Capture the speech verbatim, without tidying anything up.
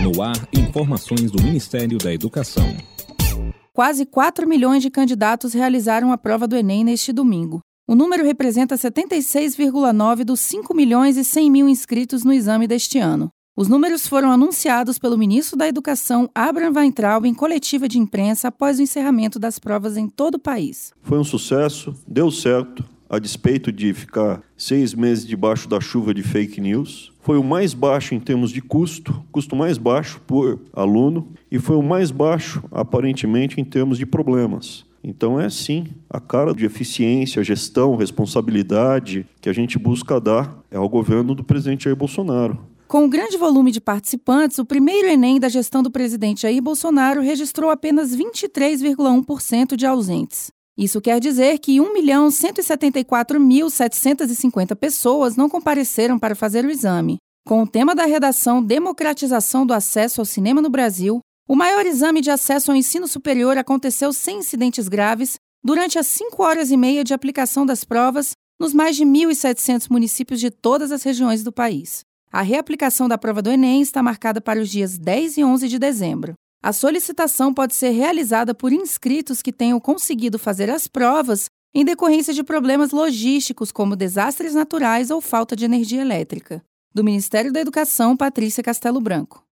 No ar, informações do Ministério da Educação. Quase quatro milhões de candidatos realizaram a prova do Enem neste domingo. O número representa setenta e seis vírgula nove por cento dos cinco milhões e cem mil inscritos no exame deste ano. Os números foram anunciados pelo ministro da Educação, Abraham Weintraub, em coletiva de imprensa após o encerramento das provas em todo o país. Foi um sucesso, deu certo, a despeito de ficar seis meses debaixo da chuva de fake news. Foi o mais baixo em termos de custo, custo mais baixo por aluno, e foi o mais baixo, aparentemente, em termos de problemas. Então é sim a cara de eficiência, gestão, responsabilidade que a gente busca dar ao governo do presidente Jair Bolsonaro. Com um grande volume de participantes, o primeiro Enem da gestão do presidente Jair Bolsonaro registrou apenas vinte e três vírgula um por cento de ausentes. Isso quer dizer que um milhão cento e setenta e quatro mil setecentas e cinquenta pessoas não compareceram para fazer o exame. Com o tema da redação Democratização do Acesso ao Cinema no Brasil, o maior exame de acesso ao ensino superior aconteceu sem incidentes graves durante as cinco horas e meia de aplicação das provas nos mais de mil e setecentos municípios de todas as regiões do país. A reaplicação da prova do Enem está marcada para os dias dez e onze de dezembro. A solicitação pode ser realizada por inscritos que tenham conseguido fazer as provas em decorrência de problemas logísticos, como desastres naturais ou falta de energia elétrica. Do Ministério da Educação, Patrícia Castelo Branco.